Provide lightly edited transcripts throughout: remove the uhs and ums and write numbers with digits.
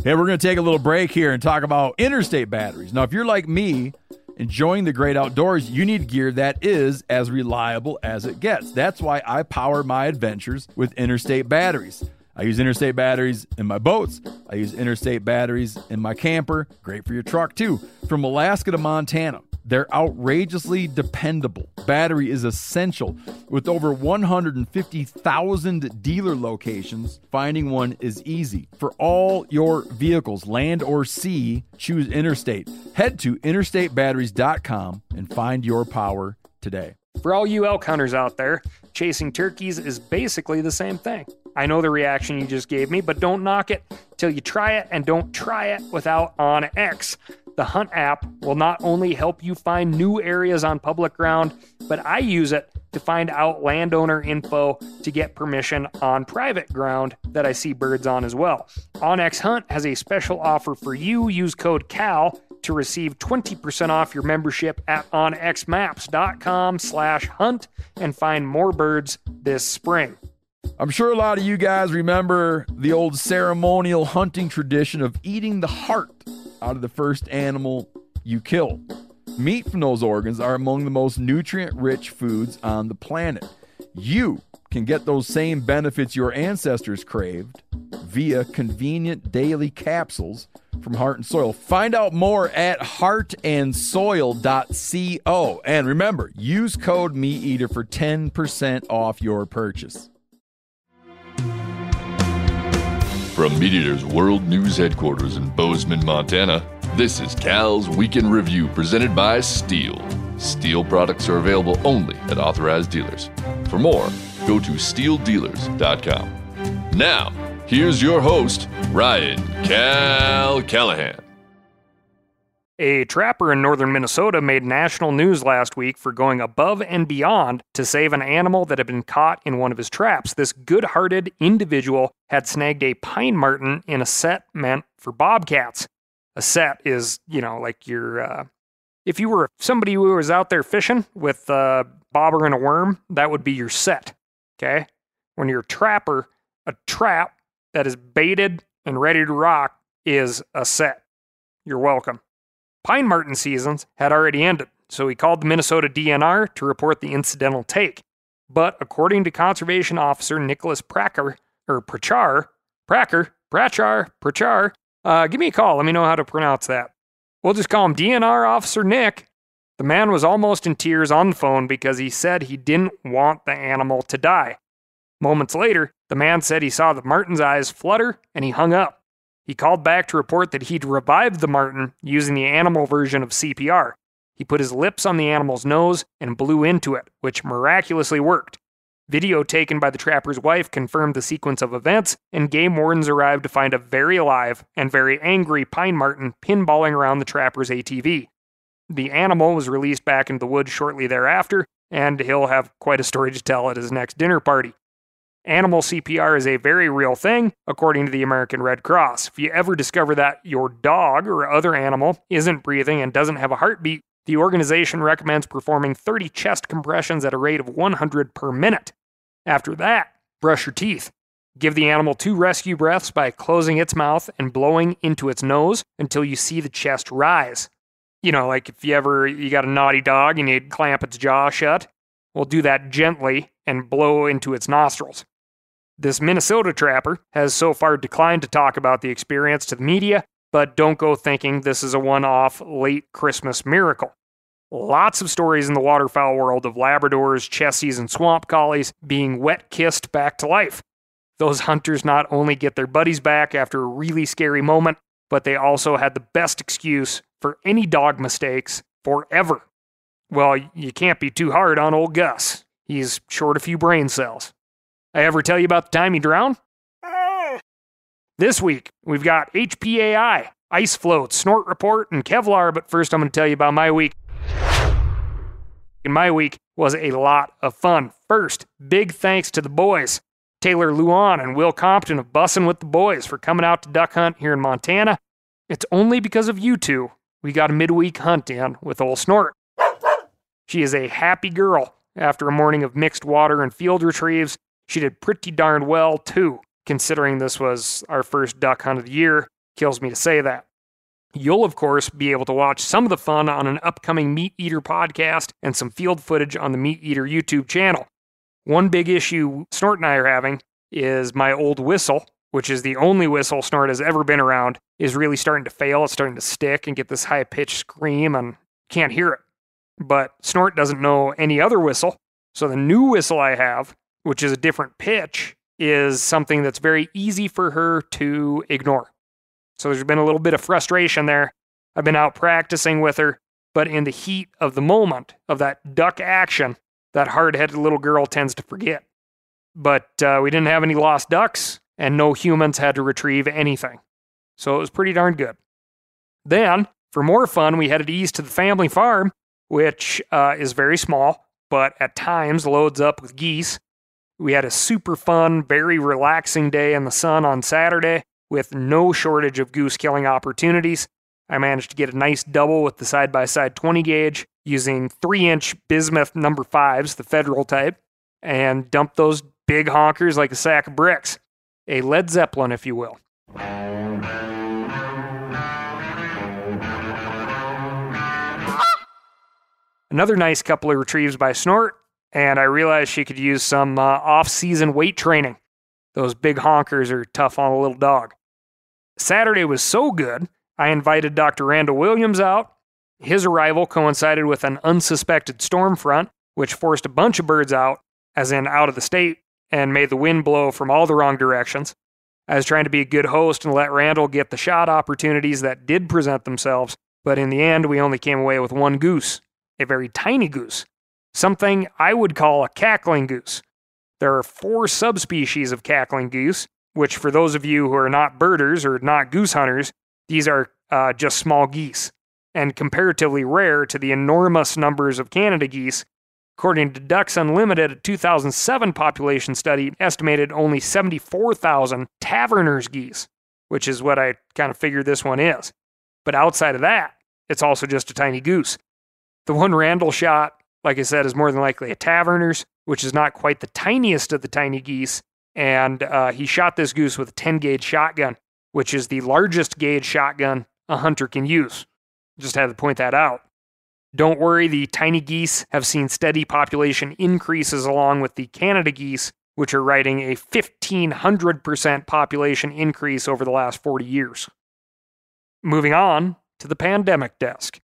Hey, we're going to take a little break here and talk about interstate batteries. Now, if you're like me, enjoying the great outdoors, you need gear that is as reliable as it gets. That's why I power my adventures with Interstate batteries. I use Interstate batteries in my boats. I use Interstate batteries in my camper. Great for your truck, too. From Alaska to Montana, they're outrageously dependable. Battery is essential. With over 150,000 dealer locations, finding one is easy. For all your vehicles, land or sea, choose Interstate. Head to interstatebatteries.com and find your power today. For all you elk hunters out there, chasing turkeys is basically the same thing. I know the reaction you just gave me, but don't knock it till you try it, and don't try it without OnX. The Hunt app will not only help you find new areas on public ground, but I use it to find out landowner info to get permission on private ground that I see birds on as well. OnX Hunt has a special offer for you. Use code CAL to receive 20% off your membership at onxmaps.com/hunt and find more birds this spring. I'm sure a lot of you guys remember the old ceremonial hunting tradition of eating the heart out of the first animal you kill. Meat from those organs are among the most nutrient-rich foods on the planet. You can get those same benefits your ancestors craved via convenient daily capsules from Heart and Soil. Find out more at heartandsoil.co. And remember, use code MeatEater for 10% off your purchase. From MeatEater's World News Headquarters in Bozeman, Montana, this is Cal's Weekend Review presented by Steel. Steel products are available only at authorized dealers. For more, go to steeldealers.com. Now, here's your host, Ryan Cal Callahan. A trapper in northern Minnesota made national news last week for going above and beyond to save an animal that had been caught in one of his traps. This good-hearted individual had snagged a pine marten in a set meant for bobcats. A set is, like your, if you were somebody who was out there fishing with a bobber and a worm, that would be your set, okay? When you're a trapper, a trap that is baited and ready to rock is a set. You're welcome. Pine marten seasons had already ended, so he called the Minnesota DNR to report the incidental take. But according to Conservation Officer Nicholas Pratchar, give me a call. Let me know how to pronounce that. We'll just call him DNR Officer Nick. The man was almost in tears on the phone because he said he didn't want the animal to die. Moments later, the man said he saw the marten's eyes flutter and he hung up. He called back to report that he'd revived the marten using the animal version of CPR. He put his lips on the animal's nose and blew into it, which miraculously worked. Video taken by the trapper's wife confirmed the sequence of events, and game wardens arrived to find a very alive and very angry pine marten pinballing around the trapper's ATV. The animal was released back into the woods shortly thereafter, and he'll have quite a story to tell at his next dinner party. Animal CPR is a very real thing, according to the American Red Cross. If you ever discover that your dog or other animal isn't breathing and doesn't have a heartbeat, the organization recommends performing 30 chest compressions at a rate of 100 per minute. After that, brush your teeth. Give the animal 2 rescue breaths by closing its mouth and blowing into its nose until you see the chest rise. Like if you got a naughty dog and you'd clamp its jaw shut, well, do that gently and blow into its nostrils. This Minnesota trapper has so far declined to talk about the experience to the media, but don't go thinking this is a one-off late Christmas miracle. Lots of stories in the waterfowl world of Labradors, Chessies, and swamp collies being wet-kissed back to life. Those hunters not only get their buddies back after a really scary moment, but they also had the best excuse for any dog mistakes forever. Well, you can't be too hard on old Gus. He's short a few brain cells. I ever tell you about the time he drowned? This week, we've got HPAI, ice floats, snort report, and Kevlar, but first I'm going to tell you about my week. And my week was a lot of fun. First, big thanks to the boys, Taylor Luan and Will Compton of Bussin' with the Boys, for coming out to duck hunt here in Montana. It's only because of you two we got a midweek hunt in with old Snort. She is a happy girl. After a morning of mixed water and field retrieves, she did pretty darn well, too, considering this was our first duck hunt of the year. Kills me to say that. You'll, of course, be able to watch some of the fun on an upcoming Meat Eater podcast and some field footage on the Meat Eater YouTube channel. One big issue Snort and I are having is my old whistle, which is the only whistle Snort has ever been around, is really starting to fail. It's starting to stick and get this high-pitched scream, and can't hear it. But Snort doesn't know any other whistle, so the new whistle I have, which is a different pitch, is something that's very easy for her to ignore. So there's been a little bit of frustration there. I've been out practicing with her, but in the heat of the moment, of that duck action, that hard-headed little girl tends to forget. But we didn't have any lost ducks, and no humans had to retrieve anything. So it was pretty darn good. Then, for more fun, we headed east to the family farm, which is very small, but at times loads up with geese. We had a super fun, very relaxing day in the sun on Saturday, with no shortage of goose killing opportunities. I managed to get a nice double with the side-by-side 20 gauge using 3-inch bismuth number 5s, the federal type, and dumped those big honkers like a sack of bricks. A Led Zeppelin, if you will. Another nice couple of retrieves by Snort, and I realized she could use some off-season weight training. Those big honkers are tough on a little dog. Saturday was so good, I invited Dr. Randall Williams out. His arrival coincided with an unsuspected storm front, which forced a bunch of birds out, as in out of the state, and made the wind blow from all the wrong directions. I was trying to be a good host and let Randall get the shot opportunities that did present themselves, but in the end, we only came away with one goose, a very tiny goose, something I would call a cackling goose. There are 4 subspecies of cackling goose, which for those of you who are not birders or not goose hunters, these are just small geese, and comparatively rare to the enormous numbers of Canada geese. According to Ducks Unlimited, a 2007 population study estimated only 74,000 taverners geese, which is what I kind of figured this one is. But outside of that, it's also just a tiny goose. The one Randall shot, like I said, is more than likely a taverners, which is not quite the tiniest of the tiny geese, and he shot this goose with a 10-gauge shotgun, which is the largest gauge shotgun a hunter can use. Just had to point that out. Don't worry, the tiny geese have seen steady population increases along with the Canada geese, which are riding a 1,500% population increase over the last 40 years. Moving on to the pandemic desk.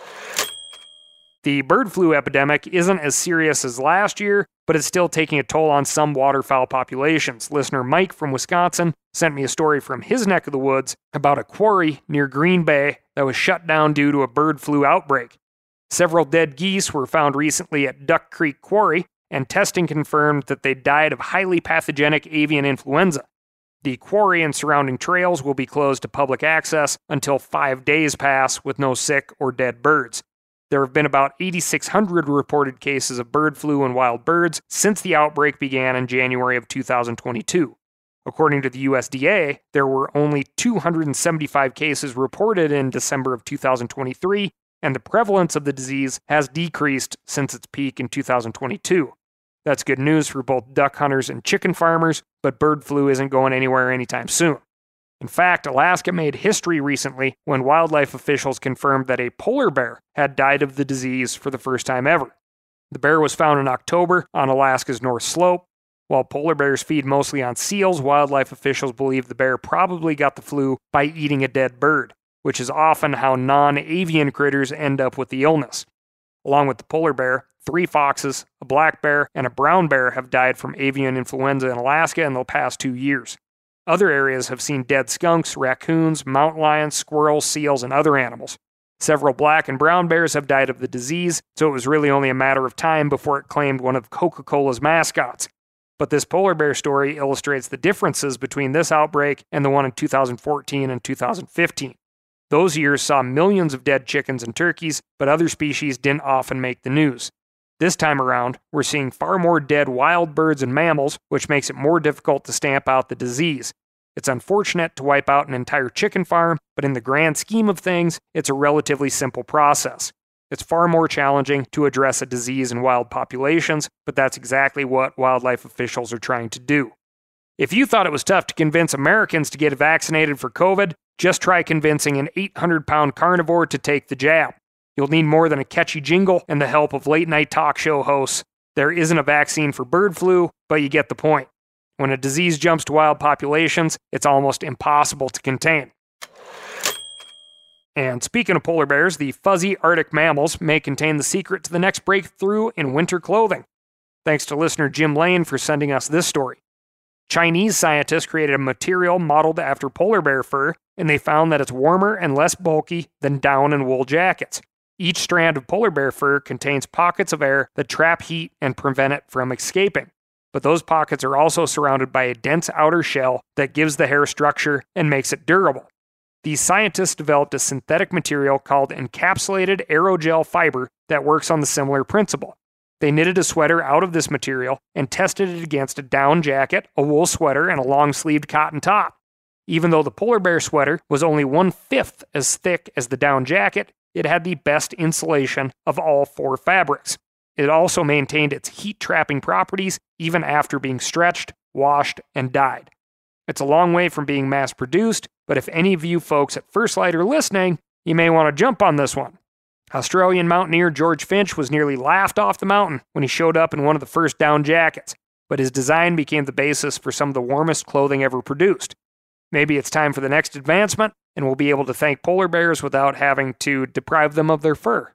The bird flu epidemic isn't as serious as last year, but it's still taking a toll on some waterfowl populations. Listener Mike from Wisconsin sent me a story from his neck of the woods about a quarry near Green Bay that was shut down due to a bird flu outbreak. Several dead geese were found recently at Duck Creek Quarry, and testing confirmed that they died of highly pathogenic avian influenza. The quarry and surrounding trails will be closed to public access until 5 days pass with no sick or dead birds. There have been about 8,600 reported cases of bird flu in wild birds since the outbreak began in January of 2022. According to the USDA, there were only 275 cases reported in December of 2023, and the prevalence of the disease has decreased since its peak in 2022. That's good news for both duck hunters and chicken farmers, but bird flu isn't going anywhere anytime soon. In fact, Alaska made history recently when wildlife officials confirmed that a polar bear had died of the disease for the first time ever. The bear was found in October on Alaska's North Slope. While polar bears feed mostly on seals, wildlife officials believe the bear probably got the flu by eating a dead bird, which is often how non-avian critters end up with the illness. Along with the polar bear, 3 foxes, a black bear, and a brown bear have died from avian influenza in Alaska in the past 2 years. Other areas have seen dead skunks, raccoons, mountain lions, squirrels, seals, and other animals. Several black and brown bears have died of the disease, so it was really only a matter of time before it claimed one of Coca-Cola's mascots. But this polar bear story illustrates the differences between this outbreak and the one in 2014 and 2015. Those years saw millions of dead chickens and turkeys, but other species didn't often make the news. This time around, we're seeing far more dead wild birds and mammals, which makes it more difficult to stamp out the disease. It's unfortunate to wipe out an entire chicken farm, but in the grand scheme of things, it's a relatively simple process. It's far more challenging to address a disease in wild populations, but that's exactly what wildlife officials are trying to do. If you thought it was tough to convince Americans to get vaccinated for COVID, Just try convincing an 800-pound carnivore to take the jab. You'll need more than a catchy jingle and the help of late-night talk show hosts. There isn't a vaccine for bird flu, but you get the point. When a disease jumps to wild populations, it's almost impossible to contain. And speaking of polar bears, the fuzzy Arctic mammals may contain the secret to the next breakthrough in winter clothing. Thanks to listener Jim Lane for sending us this story. Chinese scientists created a material modeled after polar bear fur, and they found that it's warmer and less bulky than down and wool jackets. Each strand of polar bear fur contains pockets of air that trap heat and prevent it from escaping. But those pockets are also surrounded by a dense outer shell that gives the hair structure and makes it durable. These scientists developed a synthetic material called encapsulated aerogel fiber that works on the similar principle. They knitted a sweater out of this material and tested it against a down jacket, a wool sweater, and a long-sleeved cotton top. Even though the polar bear sweater was only 1/5 as thick as the down jacket, it had the best insulation of all 4 fabrics. It also maintained its heat-trapping properties even after being stretched, washed, and dyed. It's a long way from being mass-produced, but if any of you folks at First Light are listening, you may want to jump on this one. Australian mountaineer George Finch was nearly laughed off the mountain when he showed up in one of the first down jackets, but his design became the basis for some of the warmest clothing ever produced. Maybe it's time for the next advancement, and we'll be able to thank polar bears without having to deprive them of their fur.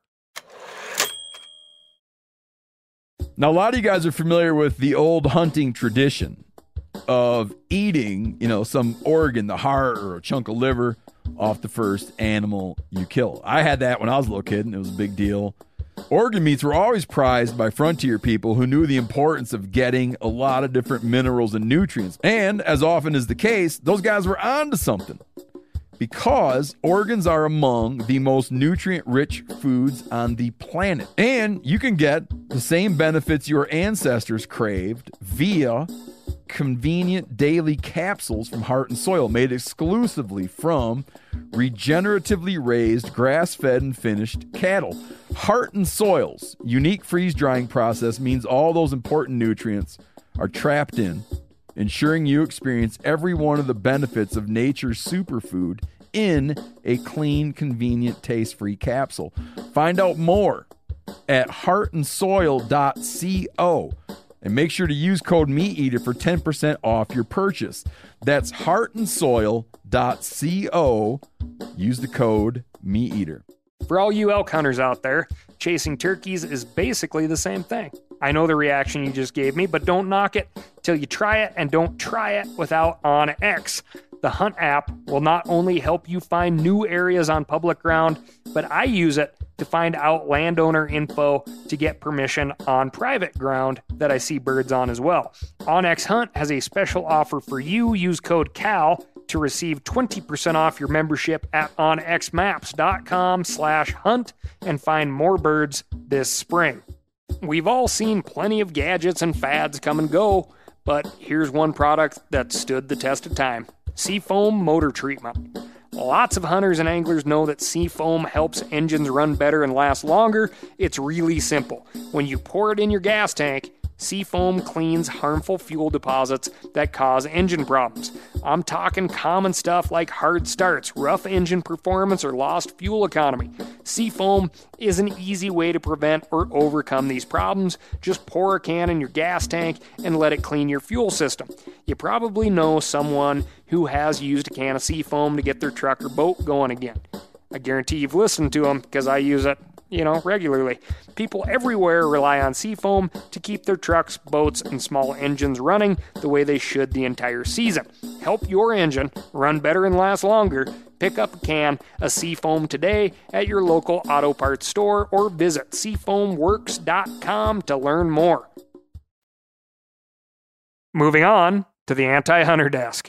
Now, a lot of you guys are familiar with the old hunting tradition of eating, some organ, the heart or a chunk of liver off the first animal you kill. I had that when I was a little kid, and it was a big deal. Organ meats were always prized by frontier people who knew the importance of getting a lot of different minerals and nutrients. And, as often is the case, those guys were onto something, because organs are among the most nutrient-rich foods on the planet. And you can get the same benefits your ancestors craved via convenient daily capsules from Heart and Soil, made exclusively from regeneratively raised, grass-fed, and finished cattle. Heart and Soil's unique freeze-drying process means all those important nutrients are trapped in, ensuring you experience every one of the benefits of nature's superfood in a clean, convenient, taste-free capsule. Find out more at heartandsoil.co. And make sure to use code MeatEater for 10% off your purchase. That's heartandsoil.co. Use the code MeatEater. For all you elk hunters out there, chasing turkeys is basically the same thing. I know the reaction you just gave me, but don't knock it till you try it, and don't try it without OnX. The Hunt app will not only help you find new areas on public ground, but I use it to find out landowner info to get permission on private ground that I see birds on as well. OnX Hunt has a special offer for you. Use code CAL to receive 20% off your membership at onxmaps.com/hunt and find more birds this spring. We've all seen plenty of gadgets and fads come and go, but here's one product that stood the test of time: Seafoam Motor Treatment. Lots of hunters and anglers know that Seafoam helps engines run better and last longer. It's really simple. When you pour it in your gas tank, Seafoam cleans harmful fuel deposits that cause engine problems. I'm talking common stuff like hard starts, rough engine performance, or lost fuel economy. Seafoam is an easy way to prevent or overcome these problems. Just pour a can in your gas tank and let it clean your fuel system. You probably know someone who has used a can of Seafoam to get their truck or boat going again. I guarantee you've listened to them, because I use it regularly. People everywhere rely on Seafoam to keep their trucks, boats, and small engines running the way they should the entire season. Help your engine run better and last longer. Pick up a can of Seafoam today at your local auto parts store, or visit seafoamworks.com to learn more. Moving on to the Anti-Hunter Desk.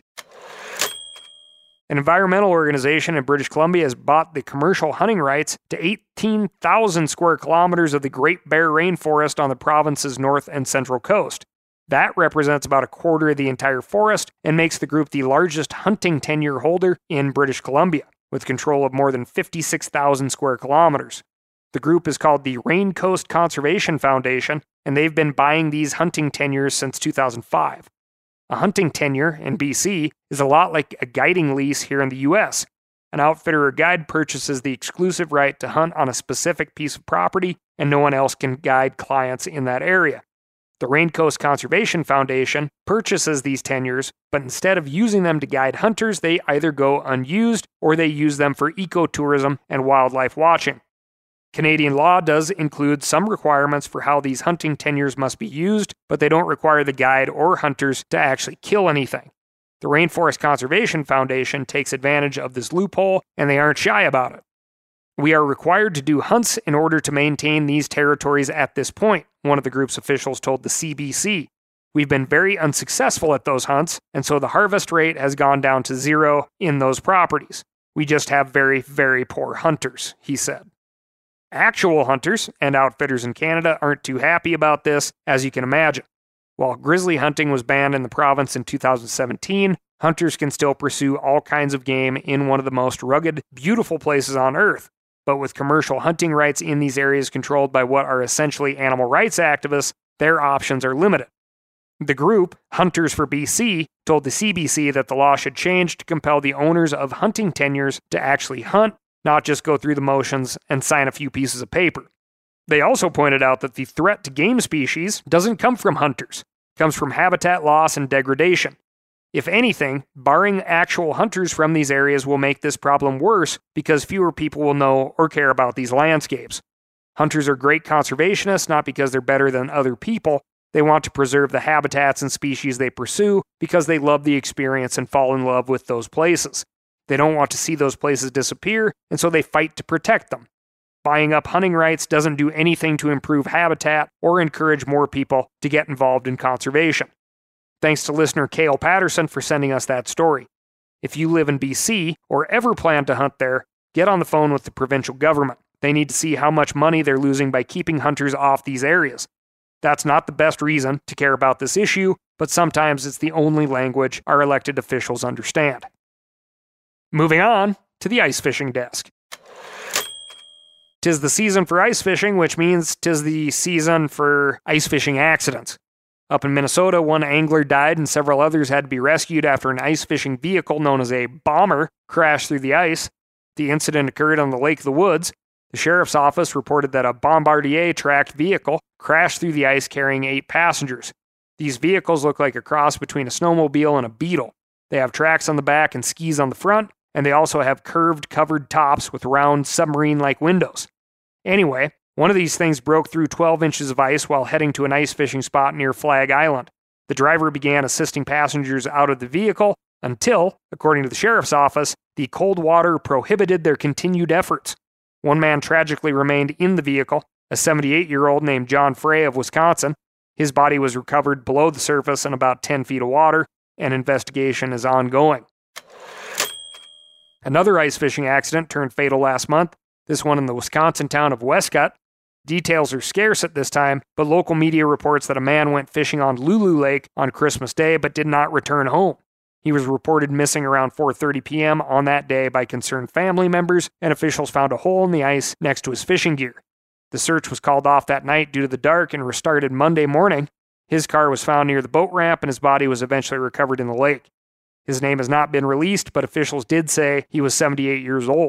An environmental organization in British Columbia has bought the commercial hunting rights to 18,000 square kilometers of the Great Bear Rainforest on the province's north and central coast. That represents about a quarter of the entire forest and makes the group the largest hunting tenure holder in British Columbia, with control of more than 56,000 square kilometers. The group is called the Rain Coast Conservation Foundation, and they've been buying these hunting tenures since 2005. A hunting tenure in BC is a lot like a guiding lease here in the US. an outfitter or guide purchases the exclusive right to hunt on a specific piece of property, and no one else can guide clients in that area. The Rain Coast Conservation Foundation purchases these tenures, but instead of using them to guide hunters, they either go unused or they use them for ecotourism and wildlife watching. Canadian law does include some requirements for how these hunting tenures must be used, but they don't require the guide or hunters to actually kill anything. The Rainforest Conservation Foundation takes advantage of this loophole, and they aren't shy about it. We are required to do hunts in order to maintain these territories at this point, one of the group's officials told the CBC. We've been very unsuccessful at those hunts, and so the harvest rate has gone down to 0 in those properties. We just have very, very poor hunters, he said. Actual hunters and outfitters in Canada aren't too happy about this, as you can imagine. While grizzly hunting was banned in the province in 2017, hunters can still pursue all kinds of game in one of the most rugged, beautiful places on Earth. But with commercial hunting rights in these areas controlled by what are essentially animal rights activists, their options are limited. The group, Hunters for BC, told the CBC that the law should change to compel the owners of hunting tenures to actually hunt, not just go through the motions and sign a few pieces of paper. They also pointed out that the threat to game species doesn't come from hunters. It comes from habitat loss and degradation. If anything, barring actual hunters from these areas will make this problem worse because fewer people will know or care about these landscapes. Hunters are great conservationists not because they're better than other people. They want to preserve the habitats and species they pursue because they love the experience and fall in love with those places. They don't want to see those places disappear, and so they fight to protect them. Buying up hunting rights doesn't do anything to improve habitat or encourage more people to get involved in conservation. Thanks to listener Cale Patterson for sending us that story. If you live in BC or ever plan to hunt there, get on the phone with the provincial government. They need to see how much money they're losing by keeping hunters off these areas. That's not the best reason to care about this issue, but sometimes it's the only language our elected officials understand. Moving on to the ice fishing desk. 'Tis the season for ice fishing, which means 'tis the season for ice fishing accidents. Up in Minnesota, one angler died and several others had to be rescued after an ice fishing vehicle known as a bomber crashed through the ice. The incident occurred on the Lake of the Woods. The sheriff's office reported that a Bombardier tracked vehicle crashed through the ice carrying 8 passengers. These vehicles look like a cross between a snowmobile and a Beetle. They have tracks on the back and skis on the front, and they also have curved covered tops with round submarine-like windows. Anyway, one of these things broke through 12 inches of ice while heading to an ice fishing spot near Flag Island. The driver began assisting passengers out of the vehicle until, according to the sheriff's office, the cold water prohibited their continued efforts. One man tragically remained in the vehicle, a 78-year-old named John Frey of Wisconsin. His body was recovered below the surface in about 10 feet of water, and investigation is ongoing. Another ice fishing accident turned fatal last month, this one in the Wisconsin town of Westcott. Details are scarce at this time, but local media reports that a man went fishing on Lulu Lake on Christmas Day but did not return home. He was reported missing around 4:30 p.m. on that day by concerned family members, and officials found a hole in the ice next to his fishing gear. The search was called off that night due to the dark and restarted Monday morning. His car was found near the boat ramp, and his body was eventually recovered in the lake. His name has not been released, but officials did say he was 78 years old.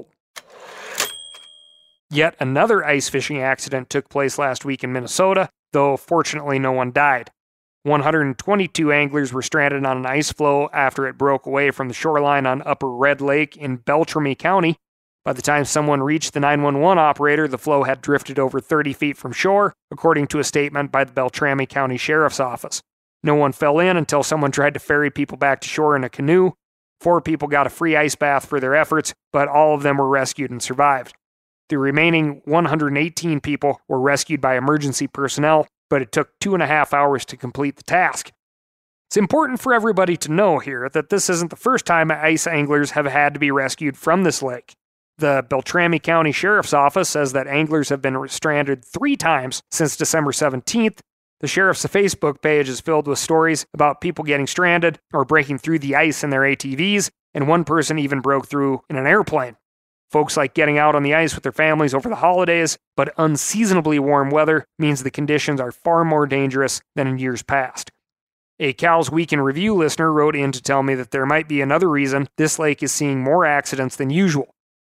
Yet another ice fishing accident took place last week in Minnesota, though fortunately no one died. 122 anglers were stranded on an ice floe after it broke away from the shoreline on Upper Red Lake in Beltrami County. By the time someone reached the 911 operator, the floe had drifted over 30 feet from shore, according to a statement by the Beltrami County Sheriff's Office. No one fell in until someone tried to ferry people back to shore in a canoe. 4 people got a free ice bath for their efforts, but all of them were rescued and survived. The remaining 118 people were rescued by emergency personnel, but it took 2.5 hours to complete the task. It's important for everybody to know here that this isn't the first time ice anglers have had to be rescued from this lake. The Beltrami County Sheriff's Office says that anglers have been stranded 3 times since December 17th. The sheriff's Facebook page is filled with stories about people getting stranded or breaking through the ice in their ATVs, and one person even broke through in an airplane. Folks like getting out on the ice with their families over the holidays, but unseasonably warm weather means the conditions are far more dangerous than in years past. A Cal's Week in Review listener wrote in to tell me that there might be another reason this lake is seeing more accidents than usual.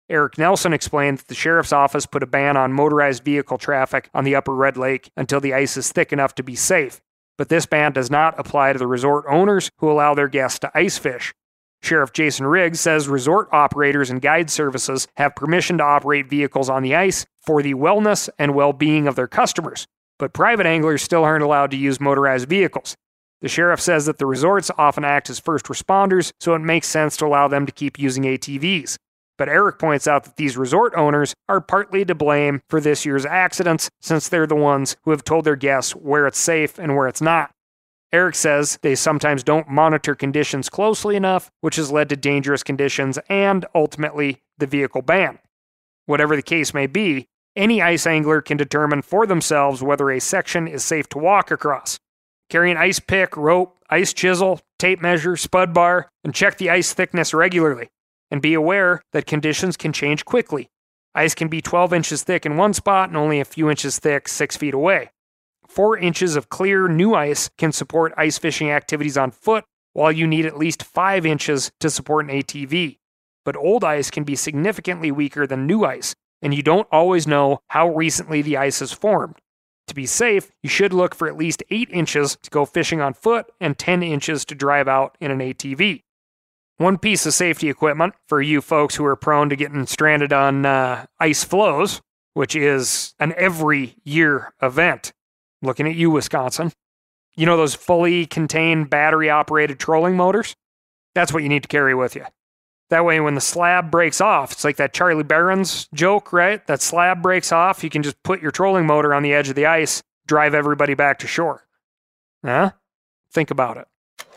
Eric Nelson explained that the sheriff's office put a ban on motorized vehicle traffic on the Upper Red Lake until the ice is thick enough to be safe. But this ban does not apply to the resort owners who allow their guests to ice fish. Sheriff Jason Riggs says resort operators and guide services have permission to operate vehicles on the ice for the wellness and well-being of their customers, but private anglers still aren't allowed to use motorized vehicles. The sheriff says that the resorts often act as first responders, so it makes sense to allow them to keep using ATVs. But Eric points out that these resort owners are partly to blame for this year's accidents, since they're the ones who have told their guests where it's safe and where it's not. Eric says they sometimes don't monitor conditions closely enough, which has led to dangerous conditions and, ultimately, the vehicle ban. Whatever the case may be, any ice angler can determine for themselves whether a section is safe to walk across. Carry an ice pick, rope, ice chisel, tape measure, spud bar, and check the ice thickness regularly. And be aware that conditions can change quickly. Ice can be 12 inches thick in one spot and only a few inches thick 6 feet away. 4 inches of clear, new ice can support ice fishing activities on foot, while you need at least 5 inches to support an ATV. But old ice can be significantly weaker than new ice, and you don't always know how recently the ice has formed. To be safe, you should look for at least 8 inches to go fishing on foot and 10 inches to drive out in an ATV. One piece of safety equipment for you folks who are prone to getting stranded on ice floes, which is an every year event. Looking at you, Wisconsin. You know those fully contained battery-operated trolling motors? That's what you need to carry with you. That way, when the slab breaks off, it's like that Charlie Barron's joke, right? That slab breaks off, you can just put your trolling motor on the edge of the ice, drive everybody back to shore. Huh? Think about it.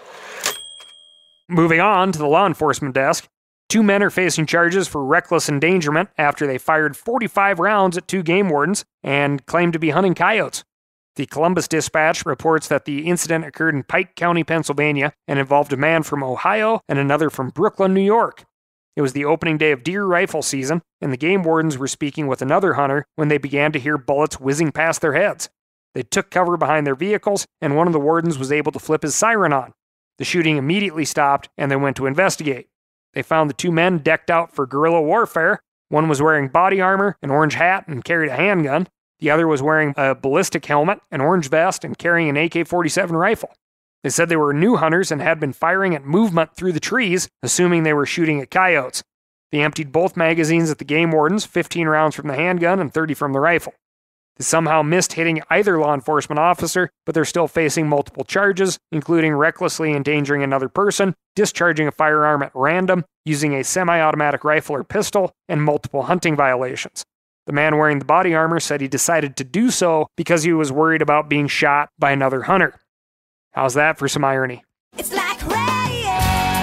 Moving on to the law enforcement desk. 2 men are facing charges for reckless endangerment after they fired 45 rounds at 2 game wardens and claimed to be hunting coyotes. The Columbus Dispatch reports that the incident occurred in Pike County, Pennsylvania, and involved a man from Ohio and another from Brooklyn, New York. It was the opening day of deer rifle season, and the game wardens were speaking with another hunter when they began to hear bullets whizzing past their heads. They took cover behind their vehicles, and one of the wardens was able to flip his siren on. The shooting immediately stopped, and they went to investigate. They found the 2 men decked out for guerrilla warfare. One was wearing body armor, an orange hat, and carried a handgun. The other was wearing a ballistic helmet, an orange vest, and carrying an AK-47 rifle. They said they were new hunters and had been firing at movement through the trees, assuming they were shooting at coyotes. They emptied both magazines at the game wardens, 15 rounds from the handgun and 30 from the rifle. They somehow missed hitting either law enforcement officer, but they're still facing multiple charges, including recklessly endangering another person, discharging a firearm at random, using a semi-automatic rifle or pistol, and multiple hunting violations. The man wearing the body armor said he decided to do so because he was worried about being shot by another hunter. How's that for some irony? It's like rain.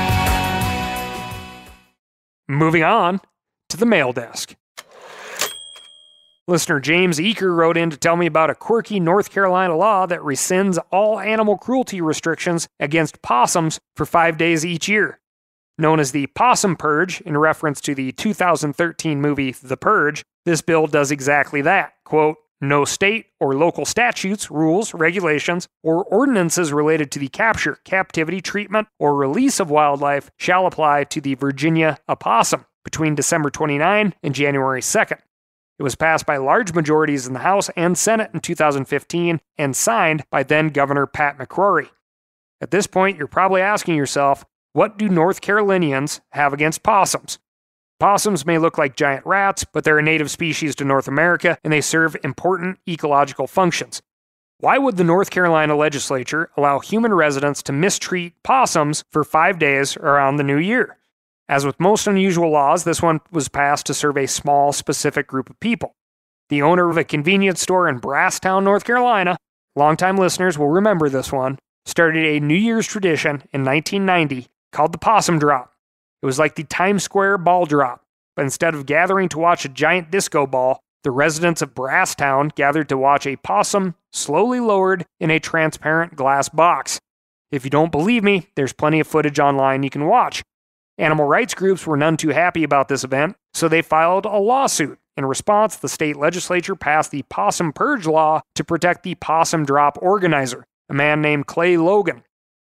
Moving on to the mail desk. Listener James Eaker wrote in to tell me about a quirky North Carolina law that rescinds all animal cruelty restrictions against possums for 5 days each year. Known as the Possum Purge, in reference to the 2013 movie The Purge, this bill does exactly that. Quote, no state or local statutes, rules, regulations, or ordinances related to the capture, captivity, treatment, or release of wildlife shall apply to the Virginia opossum between December 29 and January 2nd. It was passed by large majorities in the House and Senate in 2015 and signed by then-Governor Pat McCrory. At this point, you're probably asking yourself, what do North Carolinians have against possums? Possums may look like giant rats, but they're a native species to North America, and they serve important ecological functions. Why would the North Carolina legislature allow human residents to mistreat possums for 5 days around the new year? As with most unusual laws, this one was passed to serve a small, specific group of people. The owner of a convenience store in Brasstown, North Carolina, longtime listeners will remember this one, started a New Year's tradition in 1990 called the Possum Drop. It was like the Times Square ball drop, but instead of gathering to watch a giant disco ball, the residents of Brasstown gathered to watch a possum slowly lowered in a transparent glass box. If you don't believe me, there's plenty of footage online you can watch. Animal rights groups were none too happy about this event, so they filed a lawsuit. In response, the state legislature passed the Possum Purge Law to protect the Possum Drop organizer, a man named Clay Logan.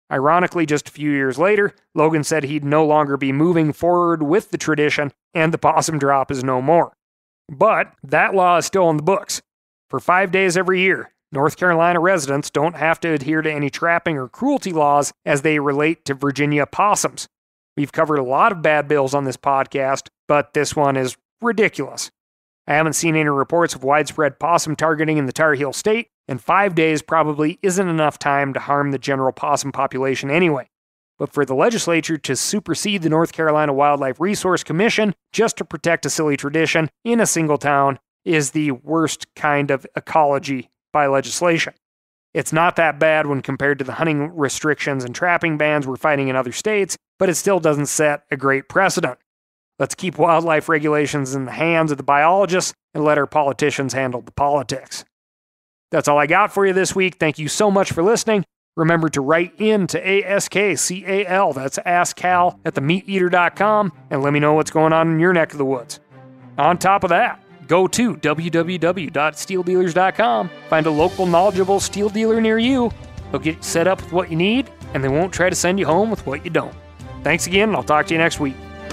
Ironically, just a few years later, Logan said he'd no longer be moving forward with the tradition, and the possum drop is no more. But that law is still in the books. For 5 days every year, North Carolina residents don't have to adhere to any trapping or cruelty laws as they relate to Virginia possums. We've covered a lot of bad bills on this podcast, but this one is ridiculous. I haven't seen any reports of widespread possum targeting in the Tar Heel State, and 5 days probably isn't enough time to harm the general possum population anyway. But for the legislature to supersede the North Carolina Wildlife Resource Commission just to protect a silly tradition in a single town is the worst kind of ecology by legislation. It's not that bad when compared to the hunting restrictions and trapping bans we're fighting in other states, but it still doesn't set a great precedent. Let's keep wildlife regulations in the hands of the biologists and let our politicians handle the politics. That's all I got for you this week. Thank you so much for listening. Remember to write in to ASKCAL, that's AskCal, at themeateater.com, and let me know what's going on in your neck of the woods. On top of that, go to www.steeldealers.com, find a local knowledgeable steel dealer near you. They'll get you set up with what you need, and they won't try to send you home with what you don't. Thanks again, and I'll talk to you next week.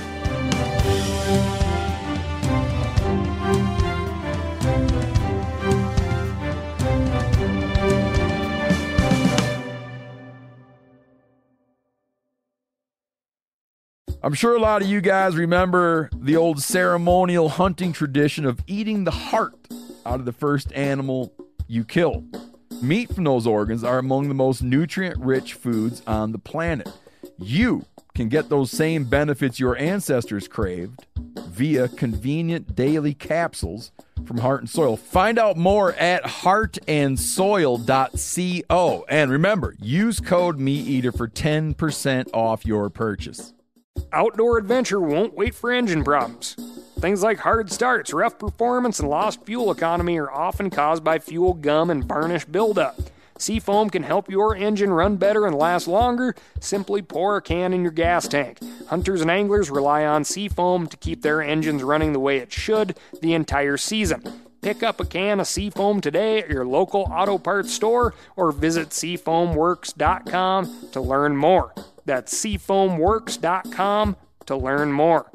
I'm sure a lot of you guys remember the old ceremonial hunting tradition of eating the heart out of the first animal you kill. Meat from those organs are among the most nutrient-rich foods on the planet. You can get those same benefits your ancestors craved via convenient daily capsules from Heart and Soil. Find out more at heartandsoil.co. And remember, use code MeatEater for 10% off your purchase. Outdoor adventure won't wait for engine problems. Things like hard starts, rough performance, and lost fuel economy are often caused by fuel gum and varnish buildup. Seafoam can help your engine run better and last longer. Simply pour a can in your gas tank. Hunters and anglers rely on Seafoam to keep their engines running the way it should the entire season. Pick up a can of Seafoam today at your local auto parts store or visit SeafoamWorks.com to learn more. That's SeafoamWorks.com to learn more.